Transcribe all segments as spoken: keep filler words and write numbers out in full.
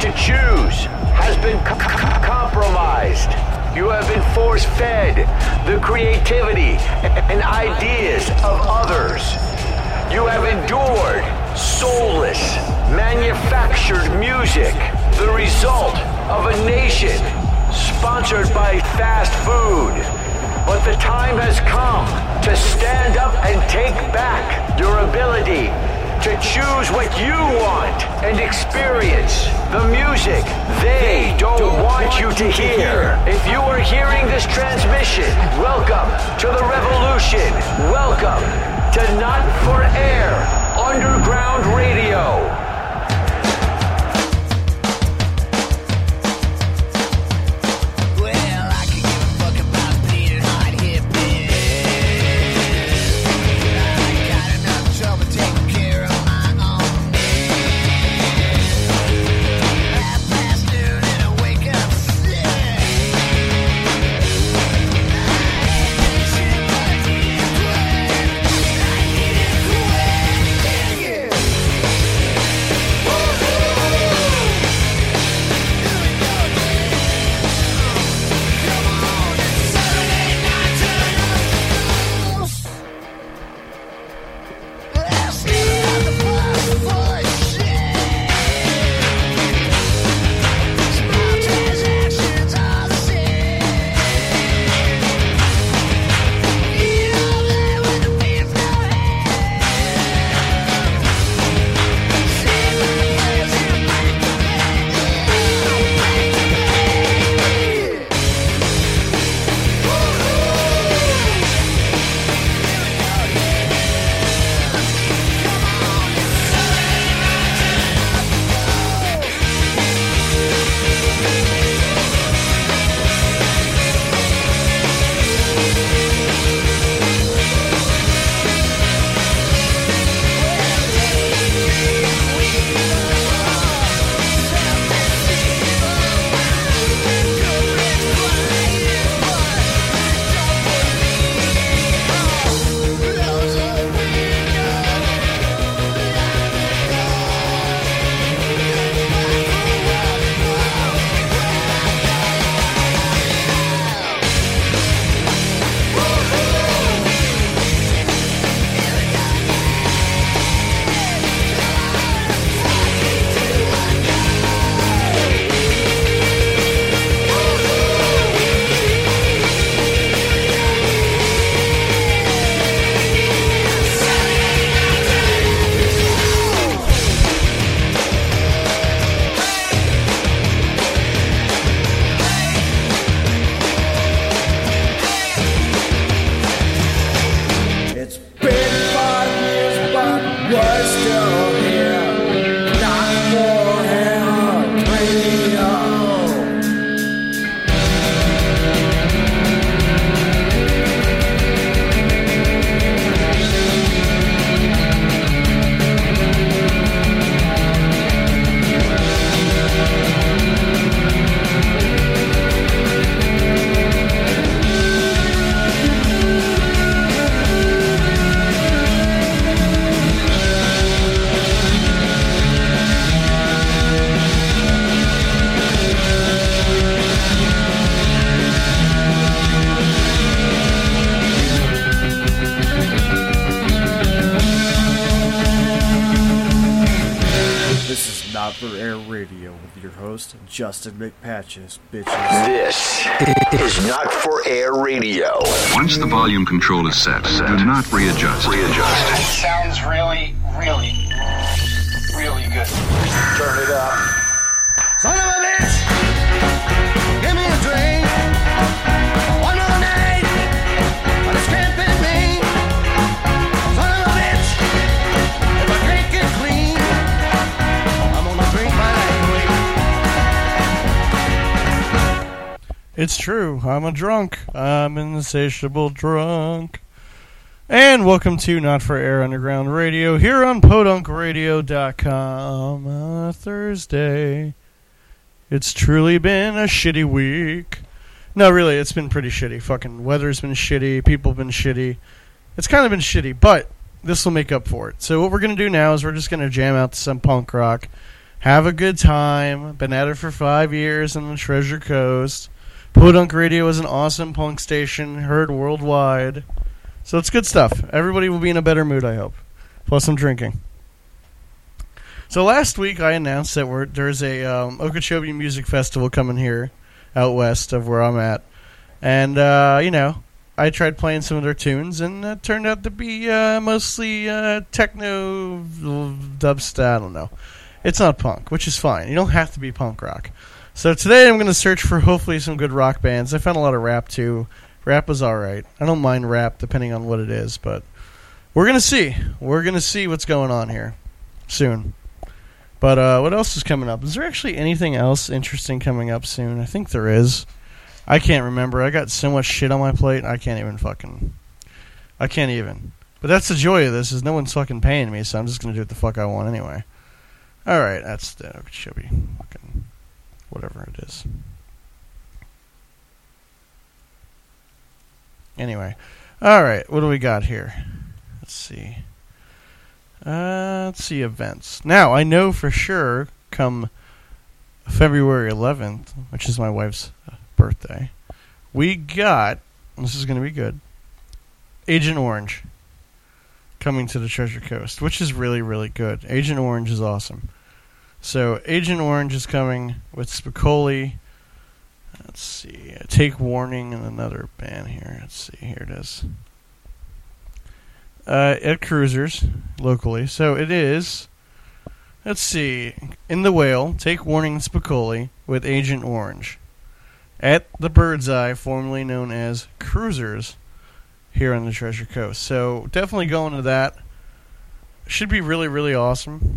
to choose has been c- c- compromised. You have been force-fed the creativity and ideas of others. You have endured soulless, manufactured music, the result of a nation sponsored by fast food. But the time has come to stand up and take back your ability to choose what you want and experience the music they don't want you to hear. If you are hearing this transmission, welcome to the revolution. Welcome to Not for Air Underground Radio. Justin McPatches, bitches. This is Not for Air Radio. Once the volume control is set, set. do not readjust. Readjust. It sounds really, really, really good. Turn it up. Son of a bitch! Give me a drink. One more night. But it's camping me. Son of a bitch! If I can't get clean, I'm gonna drink my life away. It's true. I'm a drunk. I'm an insatiable drunk. And welcome to Not for Air Underground Radio here on podunk radio dot com. Uh, Thursday. It's truly been a shitty week. No, really, it's been pretty shitty. Fucking weather's been shitty. People have been shitty. It's kind of been shitty, but this will make up for it. So what we're going to do now is we're just going to jam out to some punk rock. have a good time. Been at it for five years on the Treasure Coast. Podunk Radio is an awesome punk station, heard worldwide. So it's good stuff. Everybody will be in a better mood, I hope. Plus I'm drinking. So last week I announced that we're, there's a um, Okeechobee Music Festival coming here out west of where I'm at. And, uh, you know, I tried playing some of their tunes, and it turned out to be uh, mostly uh, techno, dubstep, I don't know. It's not punk, which is fine. You don't have to be punk rock. So today I'm going to search for hopefully some good rock bands. I found a lot of rap, too. Rap was alright. I don't mind rap depending on what it is, but we're going to see. We're going to see what's going on here soon. But uh, what else is coming up? Is there actually anything else interesting coming up soon? I think there is. I can't remember. I got so much shit on my plate, I can't even fucking... I can't even. But that's the joy of this, is no one's fucking paying me, so I'm just going to do what the fuck I want anyway. Alright, that's the Okeechobee. Fucking whatever it is. Anyway. Alright, what do we got here? Let's see. Uh, let's see events. Now, I know for sure, come February eleventh, which is my wife's birthday, we got, this is going to be good, Agent Orange coming to the Treasure Coast, which is really, really good. Agent Orange is awesome. So, Agent Orange is coming with Spicoli. Let's see. Take Warning and another band here. Let's see. Here it is. Uh, at Cruisers, locally. So, it is, let's see, In the Whale, Take Warning and Spicoli with Agent Orange at the Bird's Eye, formerly known as Cruisers, here on the Treasure Coast. So, definitely going to that. Should be really, really awesome.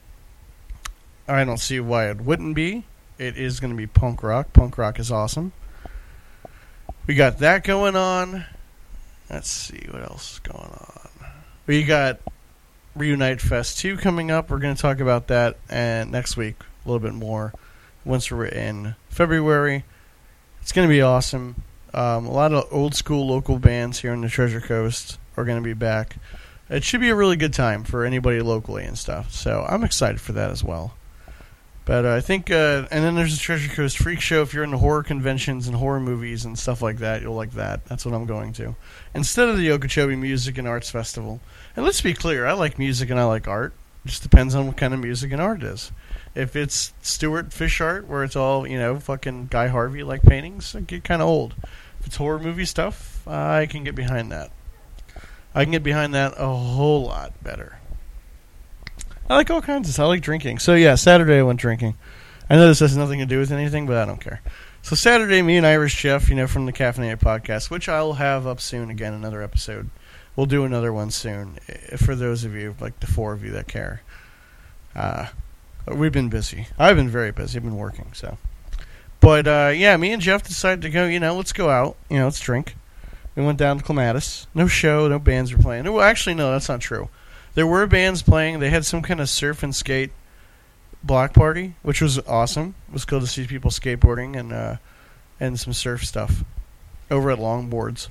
I don't see why it wouldn't be. It is going to be punk rock. Punk rock is awesome. We got that going on. Let's see what else is going on. We got Reunite Fest two coming up. We're going to talk about that and next week a little bit more once we're in February. It's going to be awesome. Um, a lot of old school local bands here on the Treasure Coast are going to be back. It should be a really good time for anybody locally and stuff. So I'm excited for that as well. But uh, I think, uh, and then there's the Treasure Coast Freak Show. If you're into horror conventions and horror movies and stuff like that, you'll like that. That's what I'm going to. Instead of the Okeechobee Music and Arts Festival. And let's be clear, I like music and I like art. It just depends on what kind of music and art it is. If it's Stuart Fish art, where it's all, you know, fucking Guy Harvey-like paintings, it get kind of old. If it's horror movie stuff, I can get behind that. I can get behind that a whole lot better. I like all kinds of stuff. I like drinking. So, yeah, Saturday I went drinking. I know this has nothing to do with anything, but I don't care. So, Saturday, me and Irish Jeff, you know, from the Caffeinated Podcast, which I'll have up soon again, another episode. We'll do another one soon, for those of you, like the four of you that care. Uh, we've been busy. I've been very busy. I've been working, so. But, uh, yeah, me and Jeff decided to go, you know, let's go out. You know, let's drink. We went down to Clematis. No show, no bands were playing. Well, actually, no, that's not true. There were bands playing. They had some kind of surf and skate block party, which was awesome. It was cool to see people skateboarding and uh, and some surf stuff over at Longboards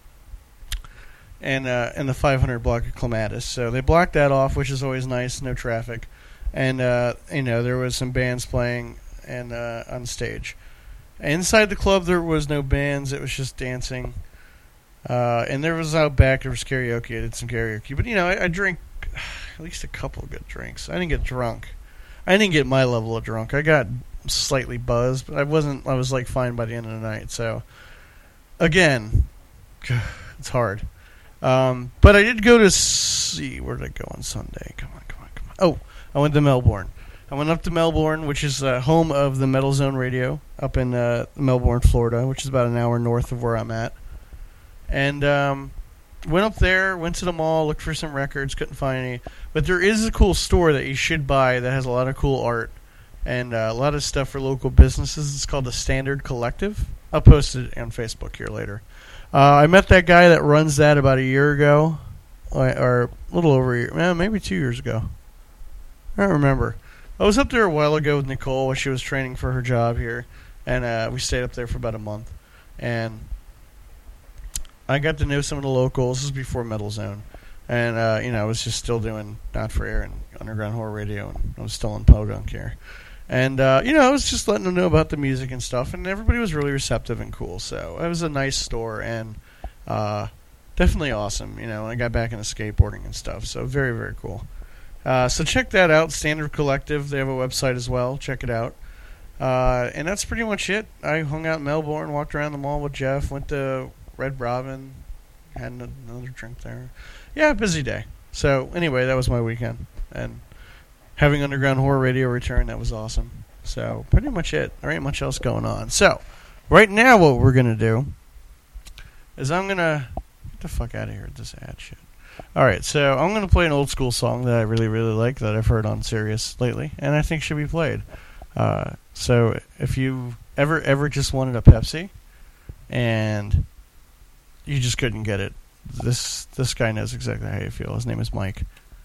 and uh, and the five hundred block of Clematis. So they blocked that off, which is always nice. No traffic, and uh, you know there was some bands playing and uh, on stage. Inside the club, there was no bands. It was just dancing. Uh, and there was out back, there was karaoke. I did some karaoke. But, you know, I, I drank at least a couple of good drinks. I didn't get drunk. I didn't get my level of drunk. I got slightly buzzed, but I wasn't, I was, like, fine by the end of the night. So, again, it's hard. Um, but I did go to see, where did I go on Sunday? Come on, come on, come on. Oh, I went to Melbourne. I went up to Melbourne, which is uh, home of the Metal Zone Radio, up in uh, Melbourne, Florida, which is about an hour north of where I'm at. And um, went up there, went to the mall, looked for some records, couldn't find any. But there is a cool store that you should buy that has a lot of cool art and uh, a lot of stuff for local businesses. It's called the Standard Collective. I'll post it on Facebook here later. Uh, I met that guy that runs that about a year ago, or, or a little over a year, eh, maybe two years ago. I don't remember. I was up there a while ago with Nicole when she was training for her job here, and uh, we stayed up there for about a month. And I got to know some of the locals. This was before Metal Zone. And, uh, you know, I was just still doing Not For Air and Underground Horror Radio, and I was still in Podunk here. And, uh, you know, I was just letting them know about the music and stuff, and everybody was really receptive and cool. So it was a nice store, and uh, definitely awesome, you know, I got back into skateboarding and stuff. So very, very cool. Uh, so check that out, Standard Collective. They have a website as well. Check it out. Uh, and that's pretty much it. I hung out in Melbourne, walked around the mall with Jeff, went to Red Robin, had another drink there. Yeah, busy day. So anyway, that was my weekend. And having Underground Horror Radio return, that was awesome. So pretty much it. There ain't much else going on. So right now what we're going to do is I'm going to... Get the fuck out of here with this ad shit. Alright, so I'm going to play an old school song that I really, really like that I've heard on Sirius lately, and I think should be played. Uh, so if you ever, ever just wanted a Pepsi, and you just couldn't get it, this this guy knows exactly how you feel. His name is Mike.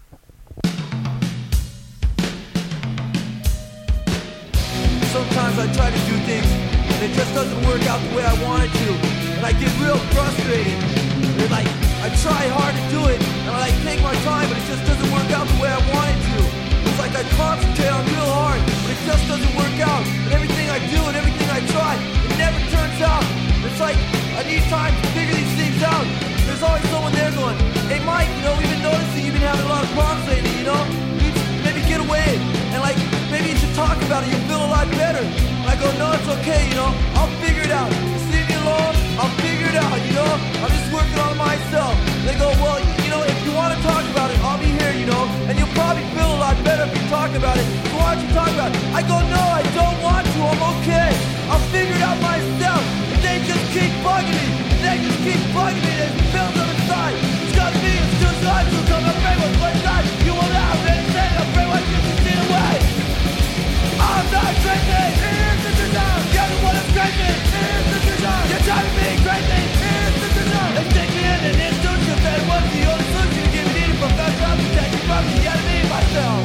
Sometimes I try to do things, and it just doesn't work out the way I want it to, and I get real frustrated. And like, I try hard to do it, and I like take my time, but it just doesn't work out the way I want it to. It's like I concentrate on real hard, but it just doesn't work out. And everything I do and everything I try, it never turns out. It's like I need time to figure these things out. There's always someone there going, hey Mike, you know, we've been noticing you've been having a lot of problems lately, you know? You should maybe get away, and like, maybe you should talk about it, you'll feel a lot better. And I go, no, it's okay, you know, I'll figure it out. Just leave me alone, I'll figure it out, you know? I'm just working on myself. They go, well, you know, if you want to talk about it, I'll be here, you know, and you'll probably feel a lot better if you talk about it. So why don't you talk about it? I go, no, I don't want to, I'm okay. I'll figure it out myself. If they just keep bugging me, if they just keep bugging me, there's pills on the side. It's got me, it's two sides, so come and pray with one side. You will not have anything, I'm afraid what you can see away. I'm not crazy, here's the design. You're the one that's crazy, here's the design. You're trying to be crazy, here's the design. They stick me in an institution, that was the only solution to get me needed from that job to take me from the enemy myself.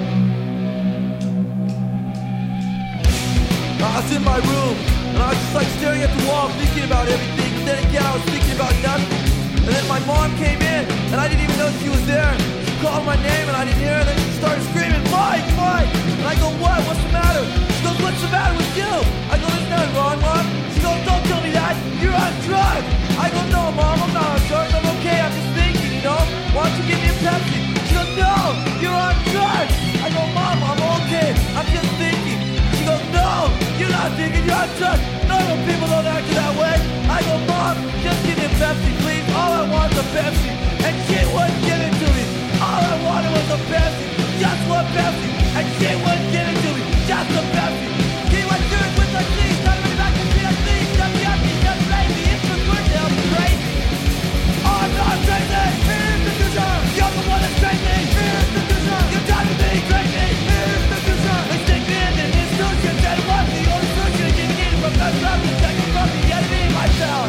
I was in my room, and I was just like staring at the wall, thinking about everything. But then again, I was thinking about nothing. And then my mom came in, and I didn't even know she was there. She called my name, and I didn't hear her. And then she started screaming, Mike, Mike! And I go, what? What's the matter? She goes, what's the matter with you? I go, there's nothing wrong, Mom. She goes, don't tell me that. You're on drugs. I go, no, Mom, I'm not on drugs. I'm okay. I'm just thinking, you know? Why don't you give me a Pepsi? She goes, no, you're on drugs. I go, Mom, I'm okay. I'm just thinking. She goes, no, you're not thinking, you're on drugs. Normal people don't act that way. I go, Mom, just give me a Pepsi, please. All I want is a Pepsi. And she wouldn't give it to me. All I wanted was a Pepsi. Just one Pepsi. And she wouldn't give it to me. Just a Pepsi. Give what you're with the things. Not really back to see the things. Just yucky, just lazy. It's the good now, crazy. I'm not crazy. Here's the design. You're the one that's crazy. Here's the design. You're trying to be crazy. Here's the design. They stick me in an institution that was the only solution to get needed from that job to take me from the enemy myself.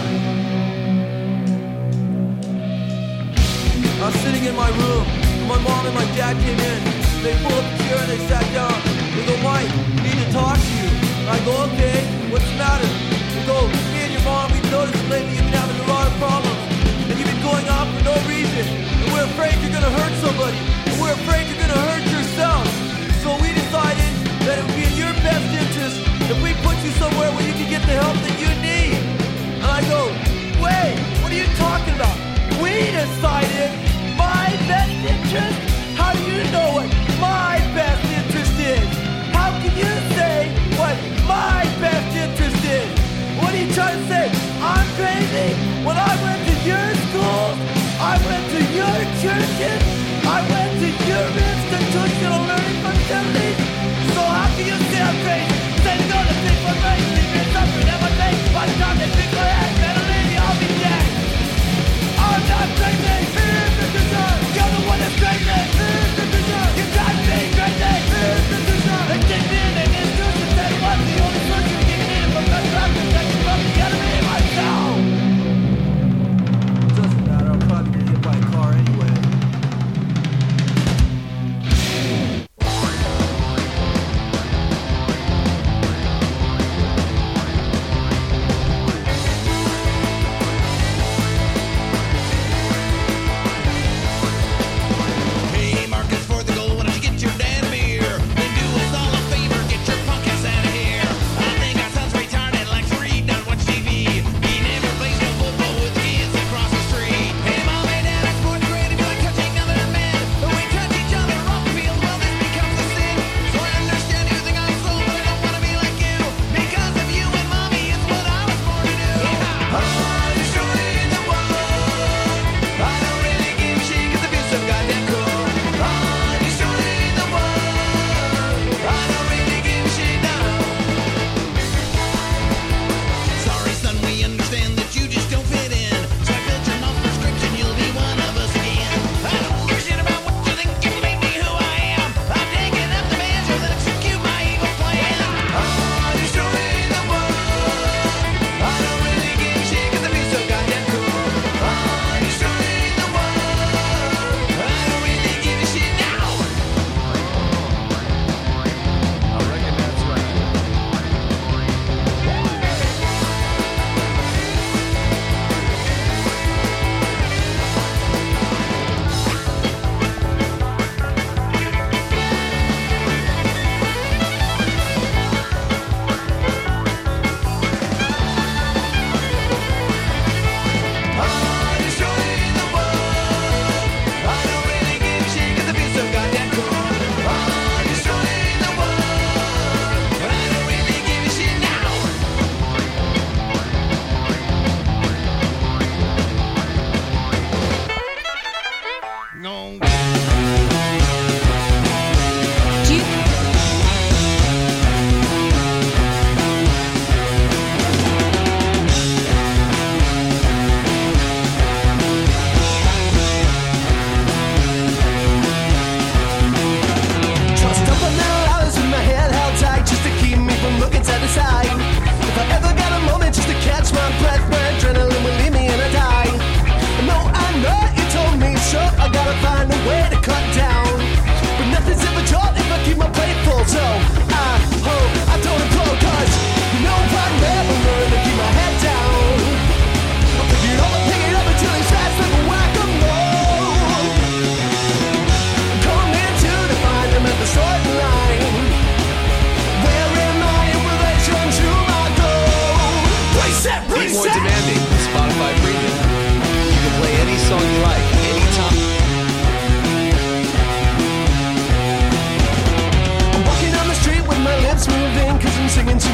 I was sitting in my room, and my mom and my dad came in. They pulled up a chair and they sat down. They go, Mike, we need to talk to you. And I go, okay, what's the matter? They go, me and your mom, we've noticed lately you've been having a lot of problems. And you've been going off for no reason. And we're afraid you're going to hurt somebody. And we're afraid you're going to hurt yourself. So we decided that it would be in your best interest if we put you somewhere where you can get the help that you need. And I go, wait, what are you talking about? We decided my best interest? How do you know what my best interest is? How can you say what my best interest is? What are you trying to say? I'm crazy? When I went to your school, I went to your churches, I went to your institution.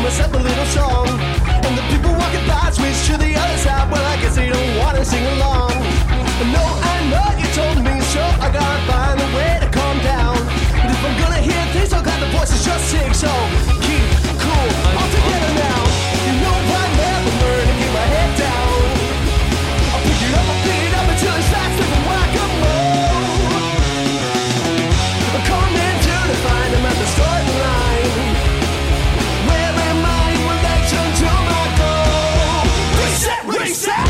sing myself a little song. And the people walking by switch to the other side. Well, I guess they don't want to sing along. No, I know you told me so. I gotta find a way to calm down. But if I'm gonna hear things, I'll got the voices just sing. So keep cool, all together now. You know I never learn to keep my head down. I'll pick it up, I'll pick it up until it's fast like a whack-a-mole. I'm coming to define them at the starting line. Where am I in relation to my goal? Reset, reset!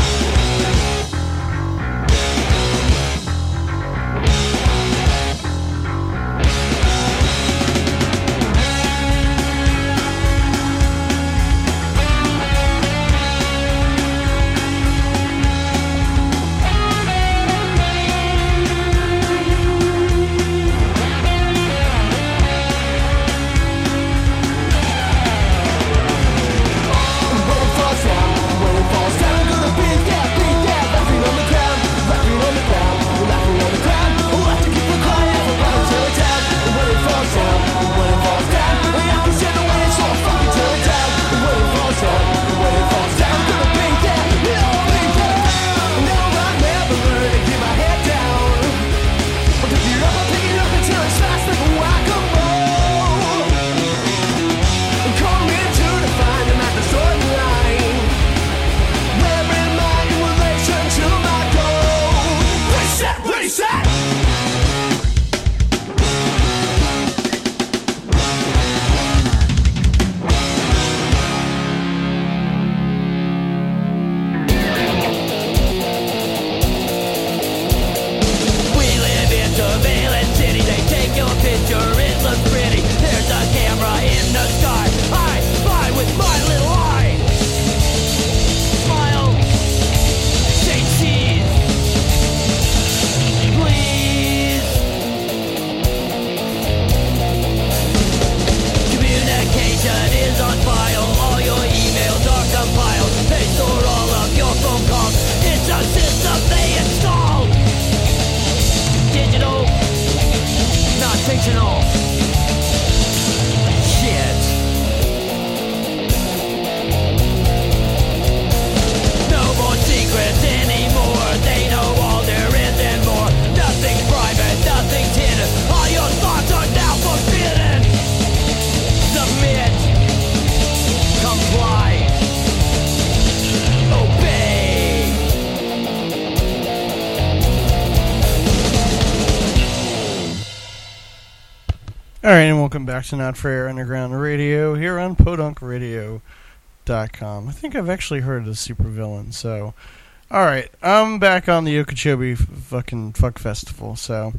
Alright, and welcome back to Not For Air Underground Radio here on podunk radio dot com. I think I've actually heard of the Supervillain, so... Alright, I'm back on the Okeechobee fucking fuck festival, so...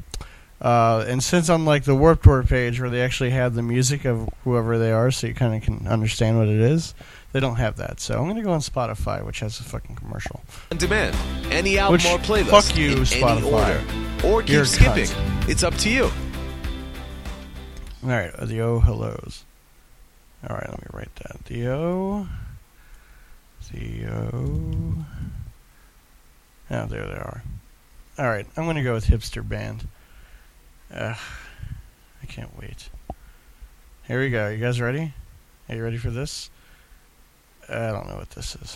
Uh, and since on like the Warped Tour page where they actually have the music of whoever they are, so you kind of can understand what it is, they don't have that. So I'm going to go on Spotify, which has a fucking commercial. On demand. Any album which, or playlist. Fuck you, in Spotify. any order. Or keep You're skipping. cunt. It's up to you. Alright, the O hellos. Alright, let me write that. The O. The O. Oh, there they are. Alright, I'm going to go with Hipster Band. Ugh, I can't wait. Here we go. You guys ready? Are you ready for this? I don't know what this is.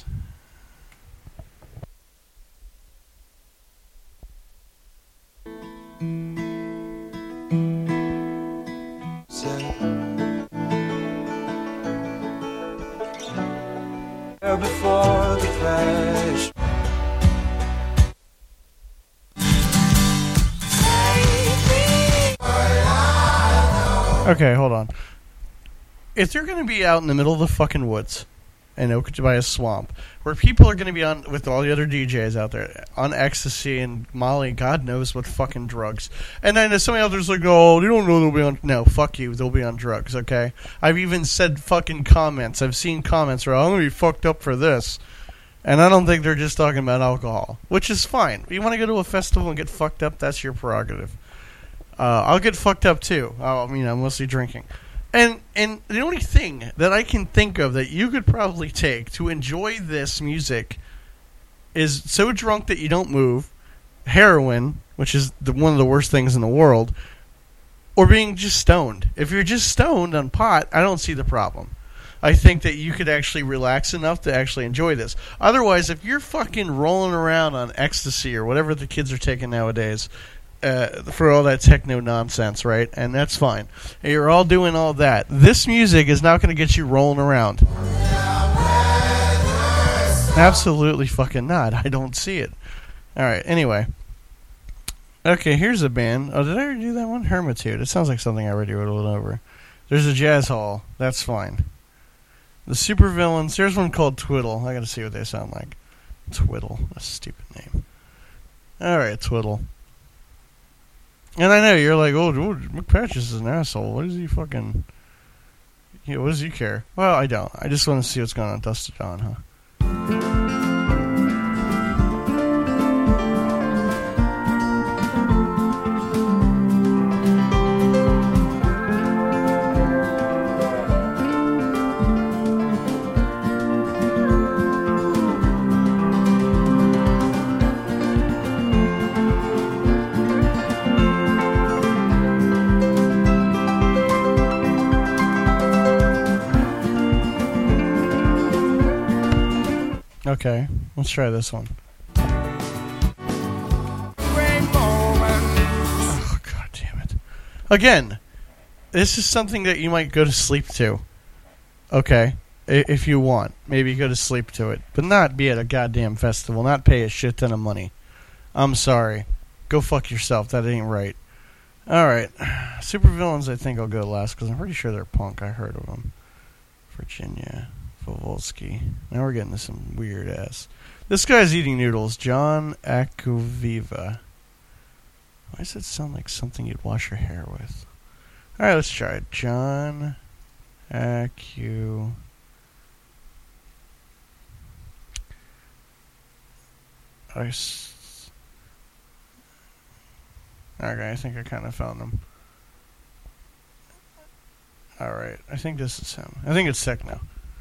Before the crash. Okay, hold on. If they're going to be out in the middle of the fucking woods in Okeechobee swamp, where people are going to be on with all the other D Js out there on ecstasy and Molly, God knows what fucking drugs, and then somebody else is like, "Oh, you don't know they'll be on." No, fuck you, they'll be on drugs. Okay, I've even said fucking comments. I've seen comments where I'm going to be fucked up for this, and I don't think they're just talking about alcohol, which is fine. If you want to go to a festival and get fucked up, that's your prerogative. Uh, I'll get fucked up too. I mean, I'm mostly drinking. And and the only thing that I can think of that you could probably take to enjoy this music is so drunk that you don't move, heroin, which is the, one of the worst things in the world, or being just stoned. If you're just stoned on pot, I don't see the problem. I think that you could actually relax enough to actually enjoy this. Otherwise, if you're fucking rolling around on ecstasy or whatever the kids are taking nowadays uh, for all that techno nonsense, right? And that's fine. And you're all doing all that. This music is not going to get you rolling around. Absolutely fucking not. I don't see it. All right, anyway. Okay, here's a band. Oh, did I already do that one? Hermitude. It sounds like something I already wrote over. There's a jazz hall. That's fine. The Supervillains. There's one called Twiddle. I gotta see what they sound like. Twiddle. That's a stupid name. Alright, Twiddle. And I know you're like, oh, dude, McPatches is an asshole. What does he fucking... You know, what does he care? Well, I don't. I just want to see what's going on. Dust it on, huh? Okay, let's try this one. Oh, God damn it. Again, this is something that you might go to sleep to. Okay, if you want. Maybe go to sleep to it. But not be at a goddamn festival. Not pay a shit ton of money. I'm sorry. Go fuck yourself. That ain't right. Alright. Supervillains, I think I'll go last because I'm pretty sure they're punk. I heard of them. Virginia. Volsky. Now we're getting to some weird ass. This guy's eating noodles. John Acuviva. Why does it sound like something you'd wash your hair with? Alright, let's try it. John Acu. I s- okay, I think I kind of found him. Alright, I think this is him. I think it's techno.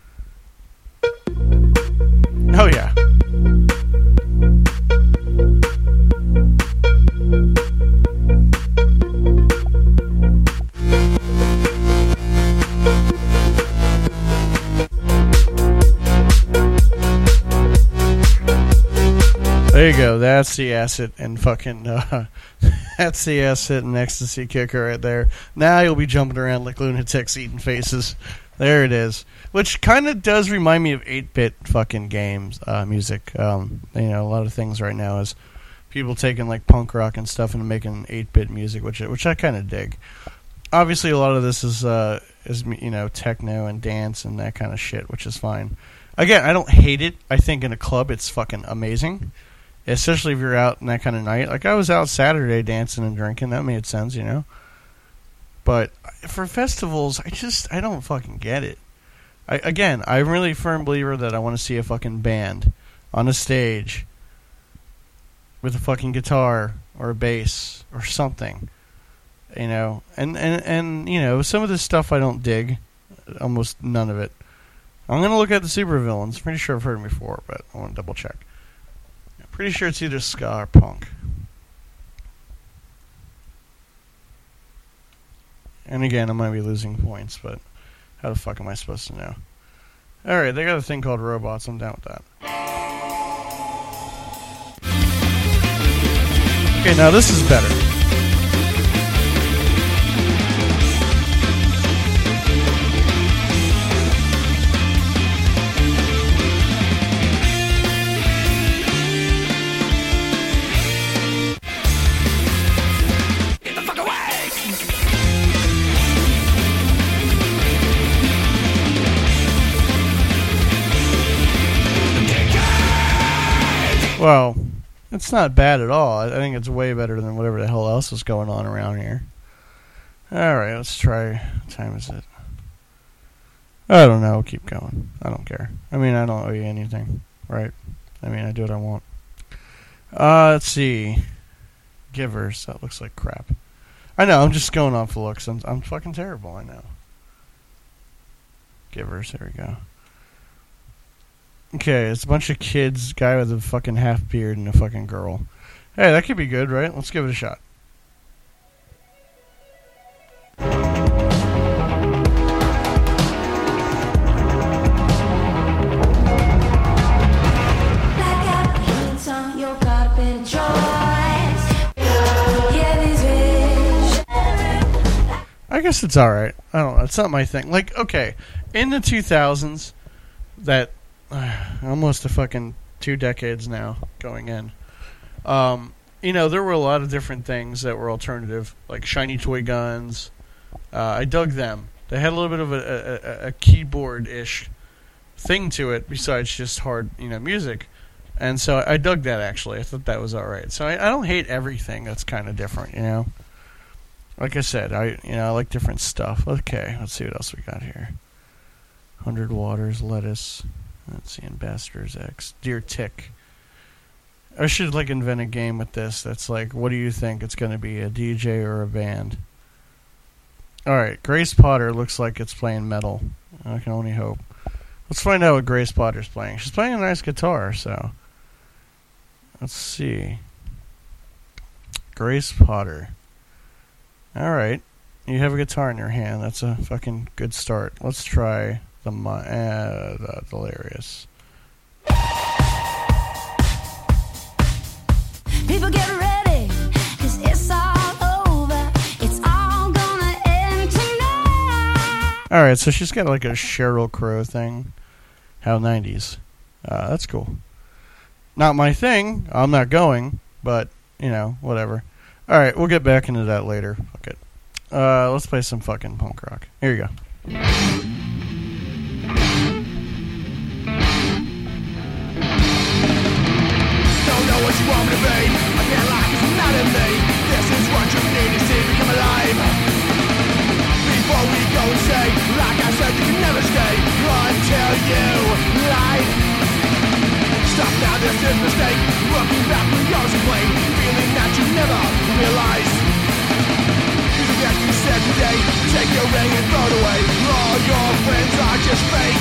Oh yeah. There you go. That's the acid and fucking uh, that's the acid and ecstasy kicker right there. Now you'll be jumping around like lunatics eating faces. There it is. Which kind of does remind me of eight-bit fucking games, uh, music. Um, you know, a lot of things right now is people taking like punk rock and stuff and making eight-bit music, which which I kind of dig. Obviously, a lot of this is uh, is you know techno and dance and that kind of shit, which is fine. Again, I don't hate it. I think in a club it's fucking amazing, especially if you're out in that kind of night. Like I was out Saturday dancing and drinking. That made sense, you know. But for festivals, I just, I don't fucking get it. I, again, I'm really a firm believer that I want to see a fucking band on a stage with a fucking guitar or a bass or something, you know. And, and, and you know, some of this stuff I don't dig, almost none of it. I'm going to look at the Supervillains. Pretty sure I've heard them before, but I want to double check. I'm pretty sure it's either ska or punk. And again, I might be losing points, but how the fuck am I supposed to know? Alright, they got a thing called robots. I'm down with that. Okay, now this is better. Well, it's not bad at all. I think it's way better than whatever the hell else is going on around here. Alright, let's try. What time is it? I don't know. Keep going. I don't care. I mean, I don't owe you anything, right? I mean, I do what I want. Uh, let's see. Givers. That looks like crap. I know. I'm just going off the looks. I'm, I'm fucking terrible. I know. Givers. There we go. Okay, it's a bunch of kids, guy with a fucking half beard and a fucking girl. Hey, that could be good, right? Let's give it a shot. guess it's all right. I don't know. It's not my thing. Like, okay, in the two thousands, that uh, almost a fucking two decades now going in. Um, you know, there were a lot of different things that were alternative, like shiny toy guns. Uh, I dug them. They had a little bit of a, a, a keyboard-ish thing to it, besides just hard, you know, music. And so I dug that, actually. I thought that was all right. So I, I don't hate everything that's kind of different, you know. Like I said, I you know I like different stuff. Okay, let's see what else we got here. Hundred Waters, Lettuce. Let's see, Ambassadors X. Dear Tick. I should like invent a game with this that's like, what do you think it's going to be, a D J or a band? Alright, Grace Potter looks like it's playing metal. I can only hope. Let's find out what Grace Potter's playing. She's playing a nice guitar, so. Let's see. Grace Potter. Alright. You have a guitar in your hand. That's a fucking good start. Let's try the, uh, the Delirious. People get ready, 'cause it's all over. It's all gonna end tonight. Alright, so she's got like a Sheryl Crow thing. How nineties. Uh, that's cool. Not my thing. I'm not going, but, you know, whatever. Alright, we'll get back into that later. Fuck it. Uh, let's play some fucking punk rock. Here you go. Don't know what you want me to be. I can't lie, 'cause it's not in me. This is what you need to see me come alive. Before we go and say, like I said, you can never stay until you lie. Stop now, this is a mistake. Looking back when yours are plain, feeling that you never realize. Music that you said today, take your ring and throw it away. All your friends are just fake.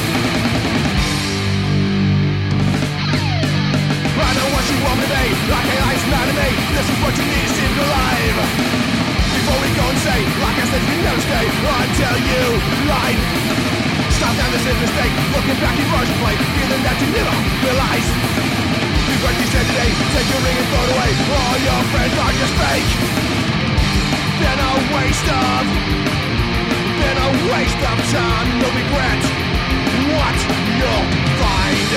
I know what you want me to be, like a ice man to me. This is what you need to see me alive. Before we go and say, like I said, you can never stay until you lie. Stop now, this is a mistake. Looking back in Roger play, feeling that you never realize. Do what you said today, take your ring and throw it away. All your friends are just fake. Been a waste of, been a waste of time. You'll regret what you'll find.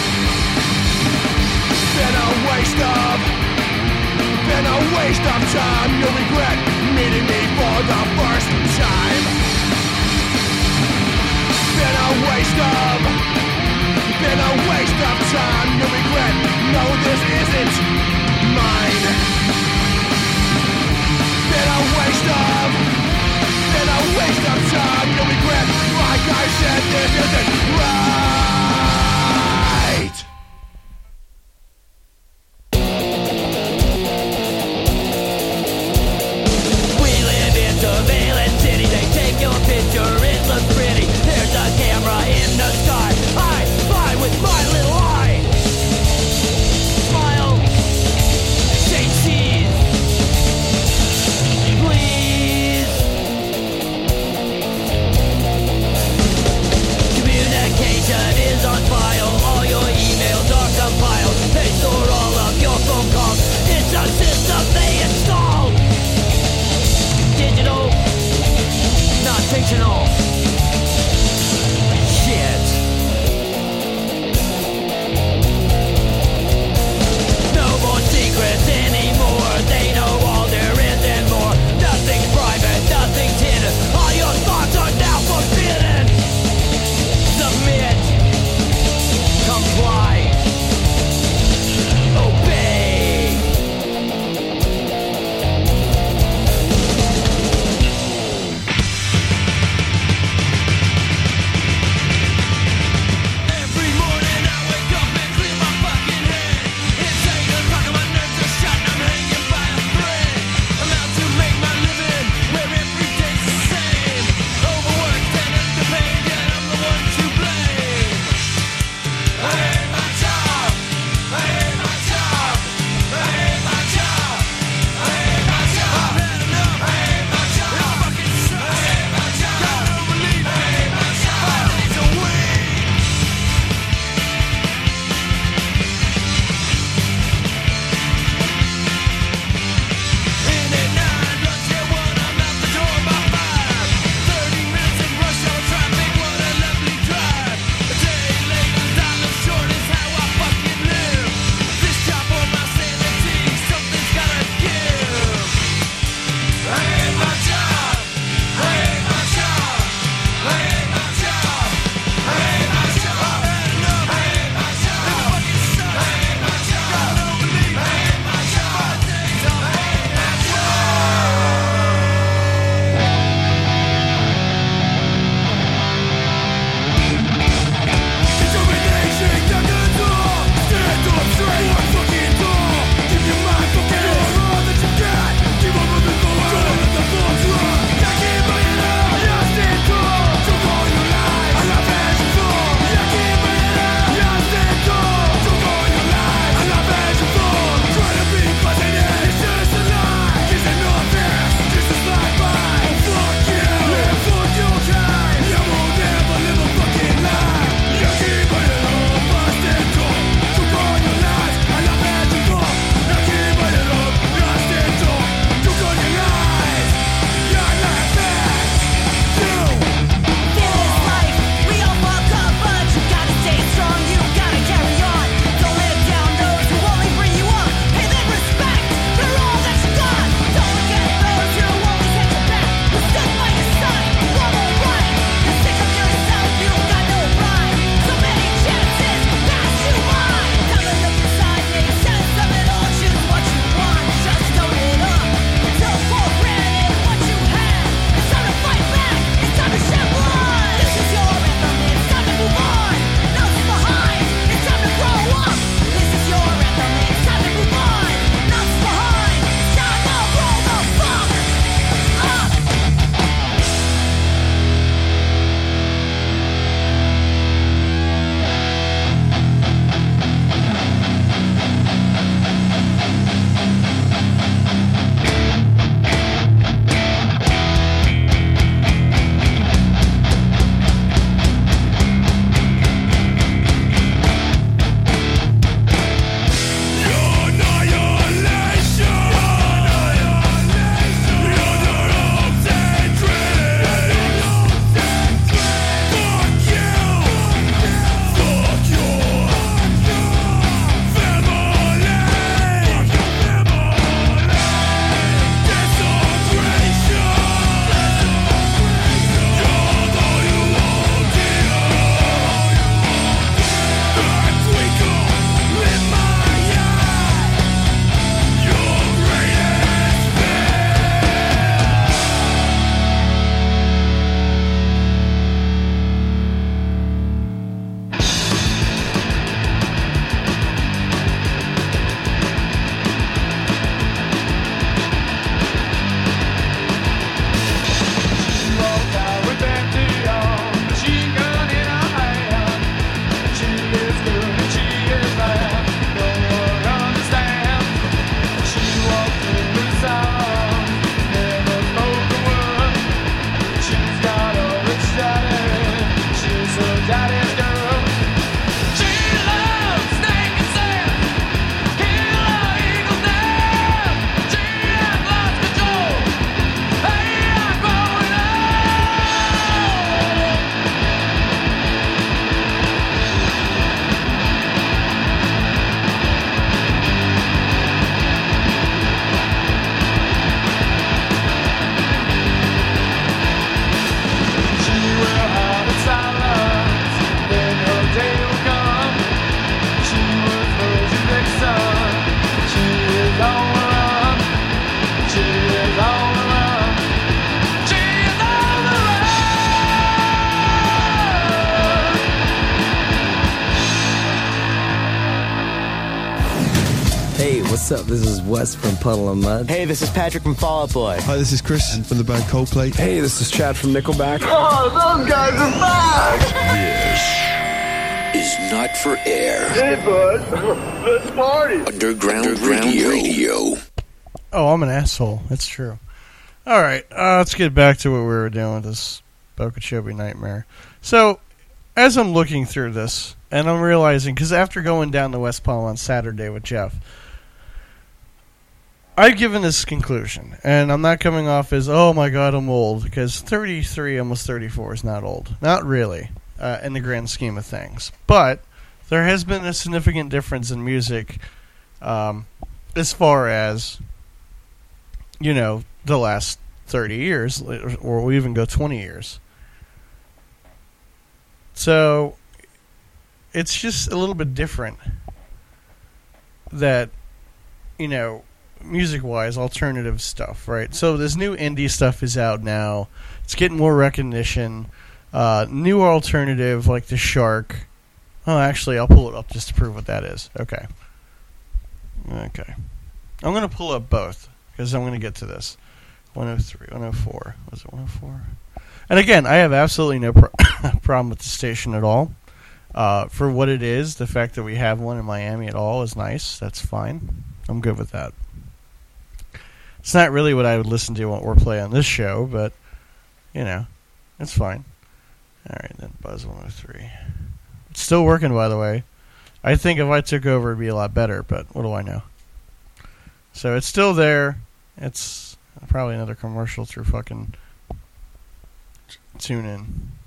Been a waste of, been a waste of time. You'll regret meeting me for the first time. Been a waste of, been a waste of time. You'll regret, no, this isn't mine. Been a waste of, been a waste of time. You'll regret, like I said, this isn't right. Your picture, it looks pretty. There's a camera in the sky. I fly with my little eye. Smile, say cheese, please. Communication is on file. All your emails are compiled. They store all of your phone calls. It's a system they installed. Digital, not fictional. Shit. No more secrets anymore. They know all there is and more. Nothing's private, nothing's hidden. All your thoughts are now forbidden. Submit. Comply. Obey. what's up? This is Wes from Puddle of Mud. Hey, this is Patrick from Fall Out Boy. Hi, this is Chris from the band Coldplay. Hey, this is Chad from Nickelback. Oh, those guys are back! This is Not for Air. Hey, bud. Let's party. Underground, Underground Radio. Radio. Oh, I'm an asshole. That's true. All right, uh, let's get back to what we were doing with this Okeechobee Nightmare. So, as I'm looking through this, and I'm realizing, because after going down to West Palm on Saturday with Jeff, I've given this conclusion, and I'm not coming off as, oh my god, I'm old, because thirty-three, almost thirty-four is not old. Not really, uh, in the grand scheme of things. But there has been a significant difference in music um, as far as, you know, the last thirty years, or we'll even go twenty years. So, it's just a little bit different that, you know, music-wise, alternative stuff, right? So this new indie stuff is out now. It's getting more recognition. Uh, new alternative, like The Shark. Oh, actually, I'll pull it up just to prove what that is. Okay. Okay. I'm going to pull up both, because I'm going to get to this. one oh three, one oh four. Was it one oh four? And again, I have absolutely no pro- problem with the station at all. Uh, for what it is, the fact that we have one in Miami at all is nice. That's fine. I'm good with that. It's not really what I would listen to or play on this show, but, you know, it's fine. All right, then Buzz one oh three. It's still working, by the way. I think if I took over, it'd be a lot better, but what do I know? So it's still there. It's probably another commercial through fucking TuneIn.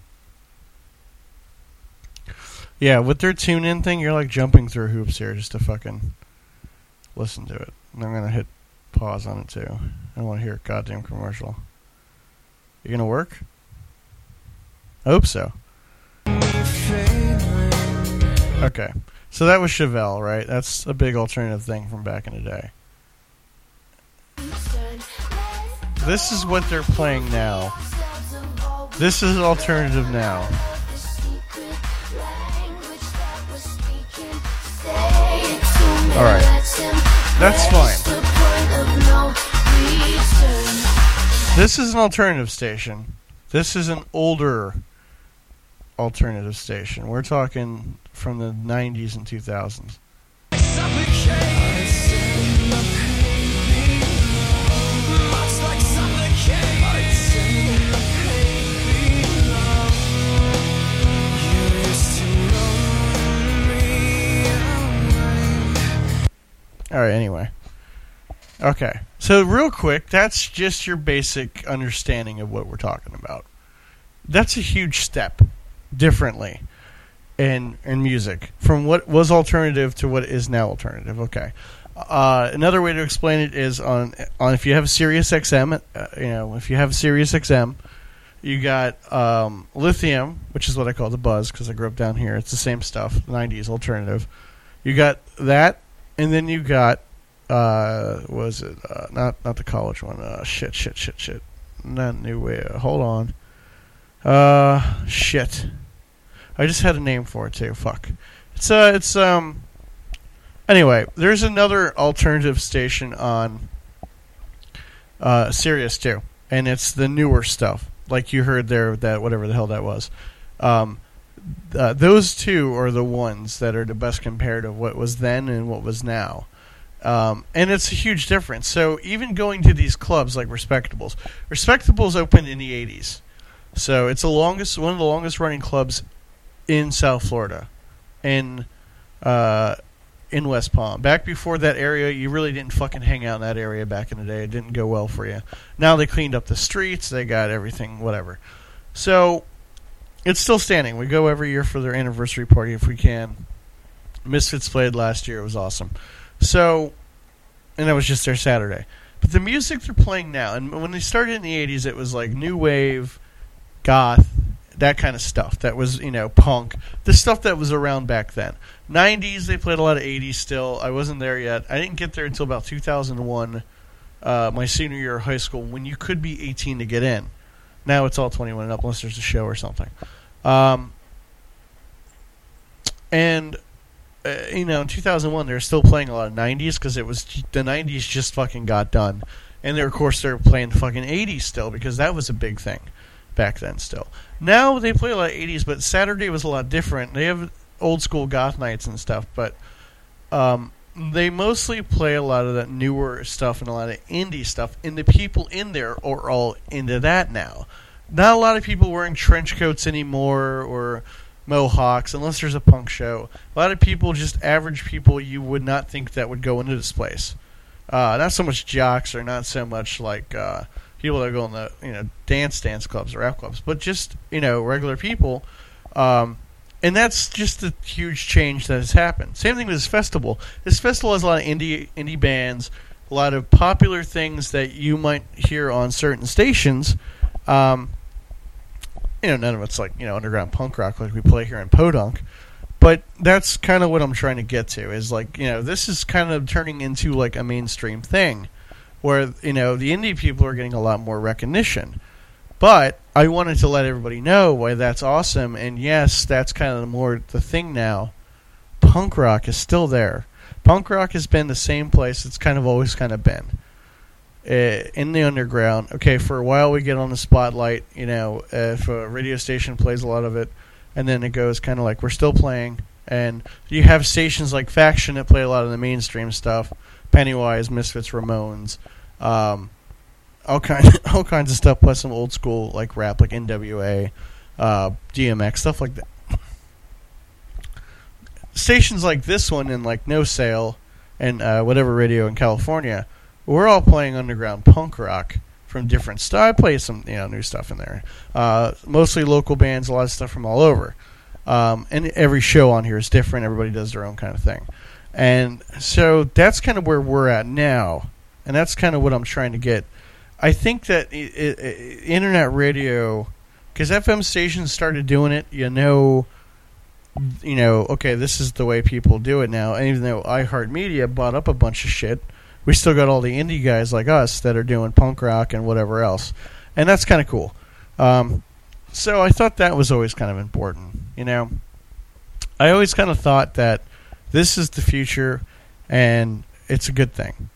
Yeah, with their TuneIn thing, you're like jumping through hoops here just to fucking listen to it. And I'm going to hit pause on it too. I don't want to hear a goddamn commercial. You going to work? I hope so. Okay. So that was Chevelle, right? That's a big alternative thing from back in the day. This is what they're playing now. This is alternative now. Alright. That's fine. This is an alternative station. This is an older alternative station. We're talking from the nineties and two thousands. Alright, anyway. Okay. So, real quick, that's just your basic understanding of what we're talking about. That's a huge step, differently, in in music. From what was alternative to what is now alternative. Okay. Uh, another way to explain it is on, on if you have a Sirius X M, uh, you know, if you have a Sirius X M, you got um, Lithium, which is what I call the Buzz, because I grew up down here. It's the same stuff, nineties alternative. You got that. And then you got, uh, what was it? Uh, not not the college one. Uh, shit, shit, shit, shit. Not New Wave. Hold on. Uh, shit. I just had a name for it too. Fuck. It's uh, it's um. Anyway, there's another alternative station on uh Sirius too, and it's the newer stuff, like you heard there. That whatever the hell that was. Um. Uh, those two are the ones that are the best compared of what was then and what was now. Um, and it's a huge difference. So even going to these clubs like Respectables. Respectables opened in the eighties. So it's the longest, one of the longest running clubs in South Florida. In, uh, in West Palm. Back before that area, you really didn't fucking hang out in that area back in the day. It didn't go well for you. Now they cleaned up the streets. They got everything, whatever. So it's still standing. We go every year for their anniversary party if we can. Misfits played last year. It was awesome. So, and that was just their Saturday. But the music they're playing now, and when they started in the eighties, it was like new wave, goth, that kind of stuff. That was, you know, punk. The stuff that was around back then. nineties, they played a lot of eighties still. I wasn't there yet. I didn't get there until about two thousand one, uh, my senior year of high school, when you could be eighteen to get in. Now it's all twenty-one and up unless there's a show or something. Um, and uh, you know, in two thousand one, they were still playing a lot of nineties because it was the nineties just fucking got done. And they're, of course, they're playing fucking eighties still because that was a big thing back then still. Now they play a lot of eighties, but Saturday was a lot different. They have old school goth nights and stuff, but um, they mostly play a lot of that newer stuff and a lot of indie stuff. And the people in there are all into that now. Not a lot of people wearing trench coats anymore or mohawks unless there's a punk show. A lot of people, just average people, you would not think that would go into this place. Uh, not so much jocks or not so much like uh, people that go in the you know dance dance clubs or rap clubs, but just you know regular people. Um, and that's just a huge change that has happened. Same thing with this festival. This festival has a lot of indie indie bands, a lot of popular things that you might hear on certain stations. Um, you know, none of it's like you know underground punk rock like we play here in Podunk. But that's kind of what I'm trying to get to, is like, you know, this is kind of turning into like a mainstream thing where, you know, the indie people are getting a lot more recognition. But I wanted to let everybody know why that's awesome. And yes, that's kind of more the thing now. Punk rock is still there. Punk rock has been the same place it's kind of always kind of been. Uh, in the underground. Okay, for a while we get on the spotlight, you know, uh, if a radio station plays a lot of it, and then it goes kind of like we're still playing. And you have stations like Faction that play a lot of the mainstream stuff, Pennywise, Misfits, Ramones, um, all kinds, all kinds of stuff. Plus some old school like rap, like N W A, uh, D M X, stuff like that. Stations like this one and like No Sale and uh, whatever radio in California, we're all playing underground punk rock. From different stuff. I play some you know new stuff in there. Uh, mostly local bands, a lot of stuff from all over. Um, and every show on here is different. Everybody does their own kind of thing. And so that's kind of where we're at now. And that's kind of what I'm trying to get. I think that it, it, it, internet radio, because F M stations started doing it, you know, you know, okay, this is the way people do it now. And even though iHeartMedia bought up a bunch of shit, we still got all the indie guys like us that are doing punk rock and whatever else. And that's kind of cool. Um, so I thought that was always kind of important. You know, I always kind of thought that this is the future and it's a good thing.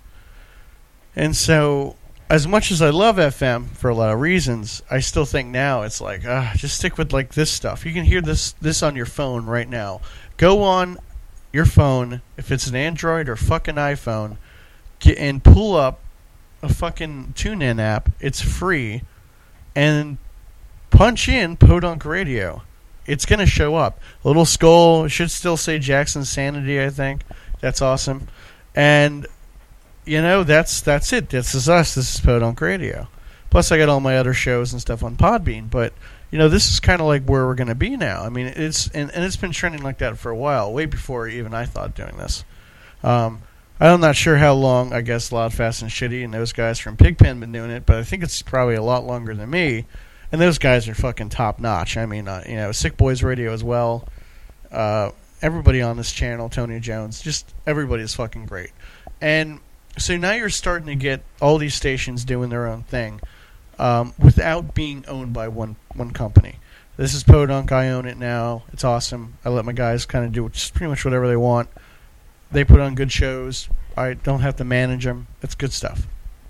And so as much as I love F M for a lot of reasons, I still think now it's like, uh, just stick with like this stuff. You can hear this, this on your phone right now. Go on your phone, if it's an Android or fucking iPhone, Get, and pull up a fucking TuneIn app. It's free. And punch in Podunk Radio. It's going to show up. Little skull. It should still say Jackson Sanity, I think. That's awesome. And, you know, that's that's it. This is us. This is Podunk Radio. Plus, I got all my other shows and stuff on Podbean. But, you know, this is kind of like where we're going to be now. I mean, it's and, and it's been trending like that for a while. Way before even I thought doing this. Um... I'm not sure how long, I guess, Loud, Fast, and Shitty and those guys from Pigpen been doing it, but I think it's probably a lot longer than me. And those guys are fucking top-notch. I mean, uh, you know, Sick Boys Radio as well. Uh, everybody on this channel, Tony Jones, just everybody's fucking great. And so now you're starting to get all these stations doing their own thing um, without being owned by one, one company. This is Podunk. I own it now. It's awesome. I let my guys kind of do just pretty much whatever they want. They put on good shows. I don't have to manage them. It's good stuff.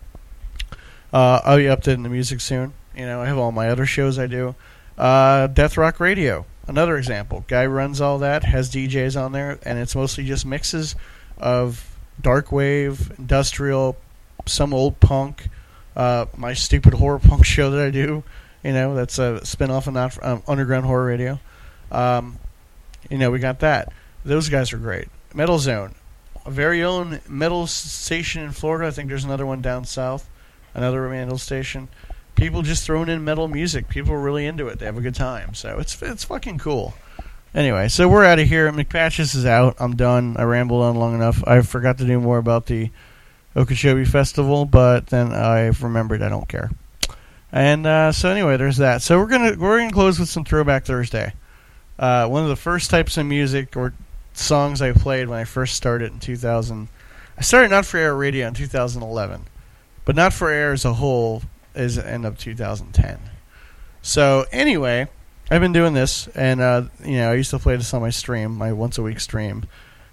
Uh, I'll be updating the music soon. You know, I have all my other shows I do. Uh, Death Rock Radio, another example. Guy runs all that, has D Js on there, and it's mostly just mixes of dark wave, industrial, some old punk, uh, my stupid horror punk show that I do. You know, that's a spin-off of not, um, Underground Horror Radio. Um, you know, we got that. Those guys are great. Metal Zone, a very own metal station in Florida. I think there's another one down south, another metal station. People just throwing in metal music. People are really into it. They have a good time. So it's it's fucking cool. Anyway, so we're out of here. McPatches is out. I'm done. I rambled on long enough. I forgot to do more about the Okeechobee Festival, but then I remembered I don't care. And uh, so anyway, there's that. So we're gonna we're gonna close with some Throwback Thursday. Uh, one of the first types of music or songs I played when I first started in two thousand. I started Not for Air Radio in two thousand eleven, but Not for Air as a whole is end of two thousand ten. So anyway, I've been doing this, and uh, you know, I used to play this on my stream, my once a week stream,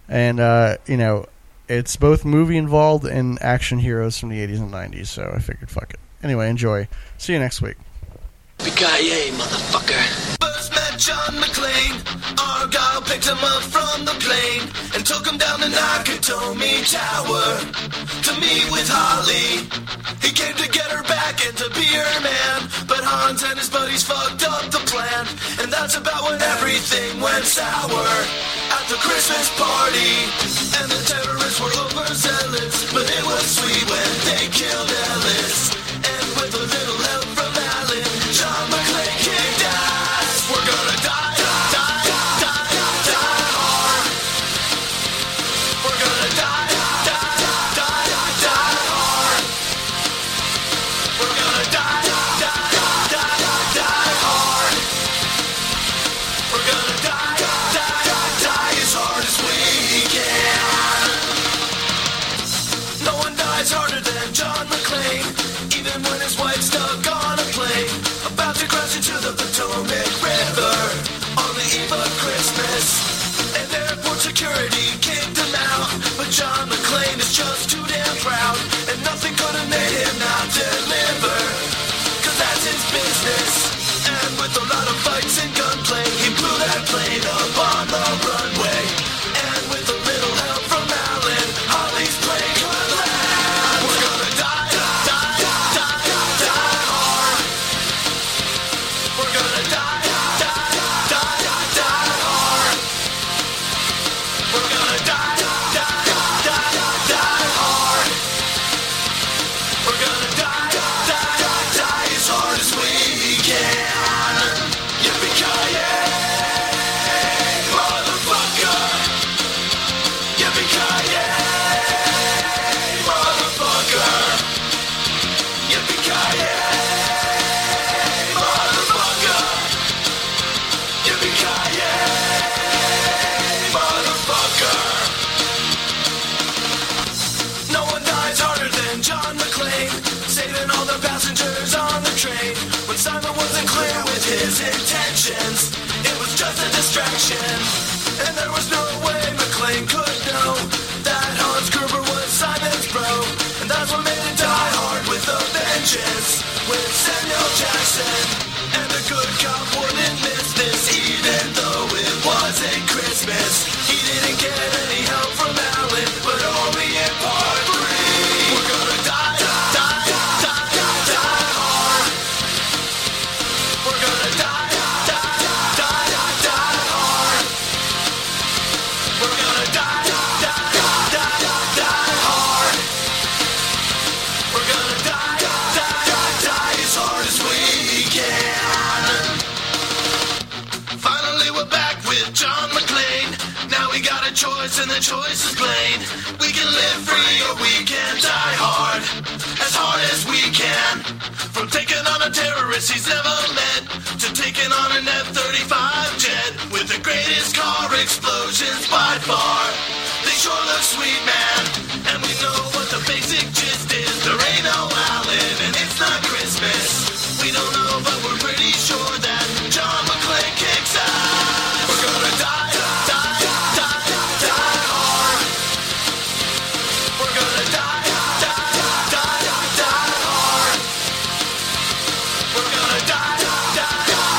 And, uh, you know, it's both movie involved and action heroes from the eighties and nineties, so I figured fuck it. Anyway, enjoy. See you next week. Yippee-ki-yay, motherfucker. First met John McClane. Argyle picked him up from the plane and took him down to Nakatomi Tower to meet with Holly. He came to get her back and to be her man, but Hans and his buddies fucked up the plan, and that's about when everything went sour at the Christmas party. And the terrorists were overzealous, but it was sweet when they killed Ellis. And with a little help from Alan, John McClane kicked ass. We're gonna die, die, die, die, die hard. We're gonna die, die, die, die, die hard. We're gonna die, die, die, die, die hard. We're gonna die, die, die, die as hard as we can. No one dies harder than John McClane, even when his wife's stuck on a plane, about to crash into the Potomac River on the eve of Christmas. And airport security kicked him out, but John McClane is just too damn proud, and nothing could have made him not deliver, cause that's his business. And with a lot of fights and gunplay, he blew that plane up on the runway. And with a little help from Alan, Holly's plane could land. We're gonna die, die, die, die hard. We're gonna die, die, die, die hard. We're gonna die, die, die, die hard. We're gonna die, die, die as hard as we can. Yippee-ki-yay, motherfucker. Yippee-ki-yay, motherfucker. Yippee-ki-yay, motherfucker. Yippee-ki-yay, motherfucker. No one dies harder than John McClane, saving all the passengers on the train. When Simon wasn't clear with his intentions, it was just a distraction. And there was no way McClane could know that Hans Gruber was Simon's bro. And that's what made it Die Hard with a vengeance, with Samuel Jackson. And the good cop wouldn't miss this, even though it wasn't Christmas. He didn't get any help from Alan, but only in part three. We're gonna die, die, die, die, die hard. We're gonna die, die, die, die hard. We're gonna die, die, die, die hard. We're gonna die, die, die as hard as we can. Finally we're back with John McClane. Now we got a choice and the choice is plain. We can live free or we can die hard, as hard as we can. From taking on a terrorist he's never met, to taking on an F thirty-five jet, with the greatest car explosions by far. They sure look sweet, man, and we know what the basic gist is. There ain't no Alan and it's not Christmas. We don't know, but we're pretty sure that John McClane kicks ass. We're gonna die, die, die, die hard. We're gonna die, die, die, die hard. We're gonna die, die, die,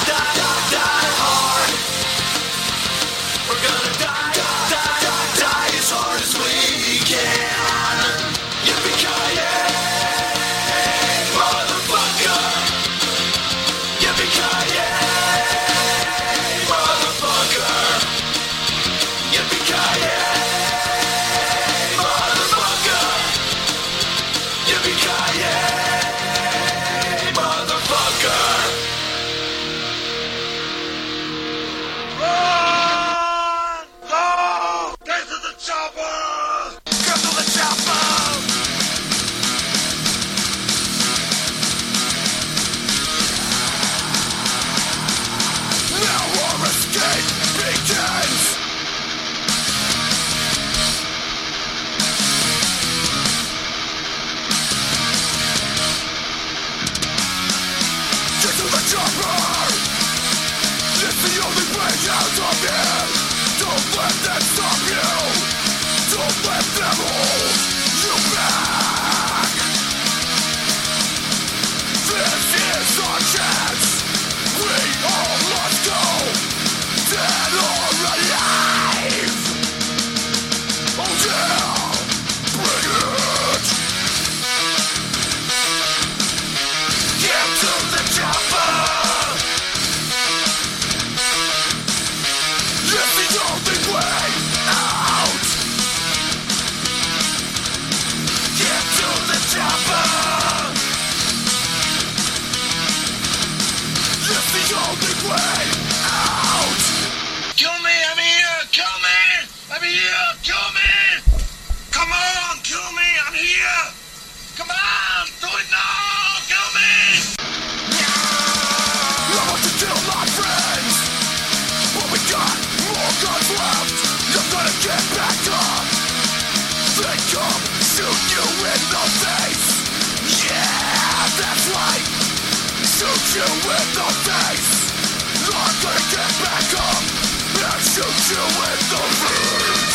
fight, shoot you in the face. I'm gonna get back up and shoot you in the face.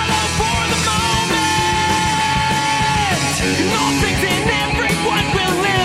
Nothing's in everyone will live.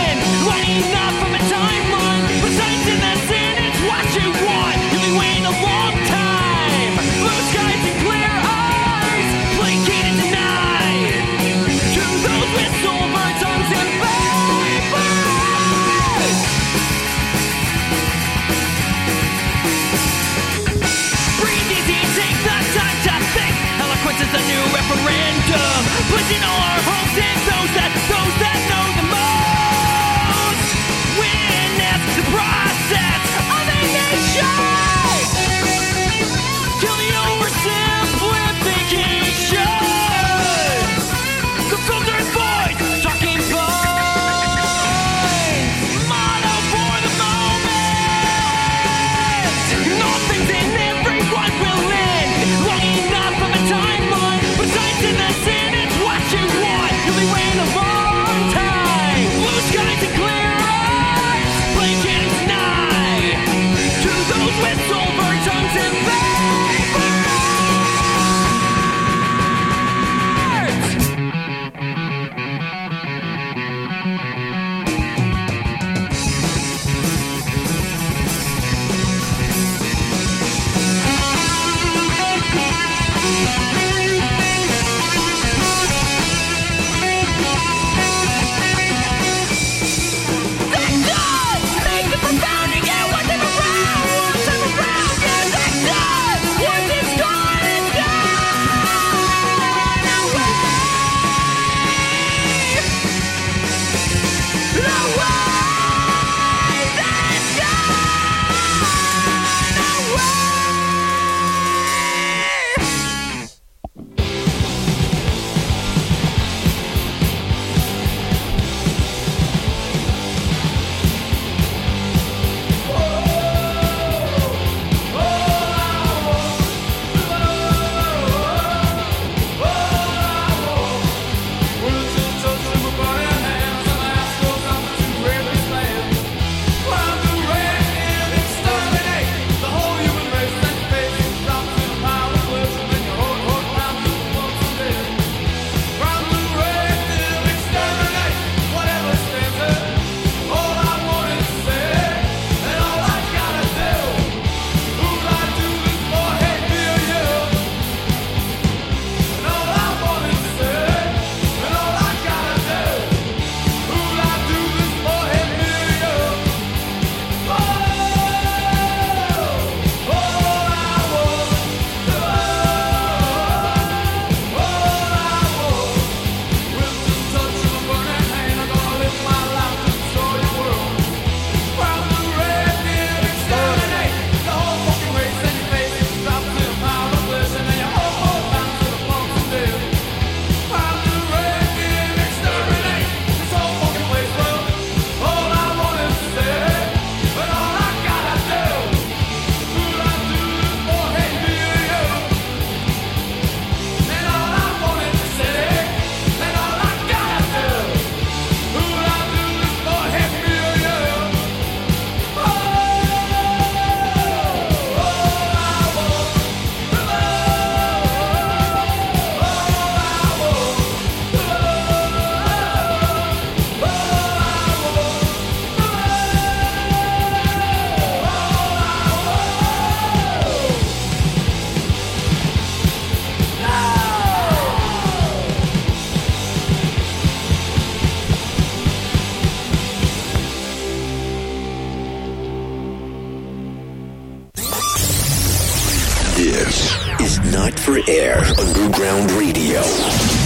Not for Air Underground Radio.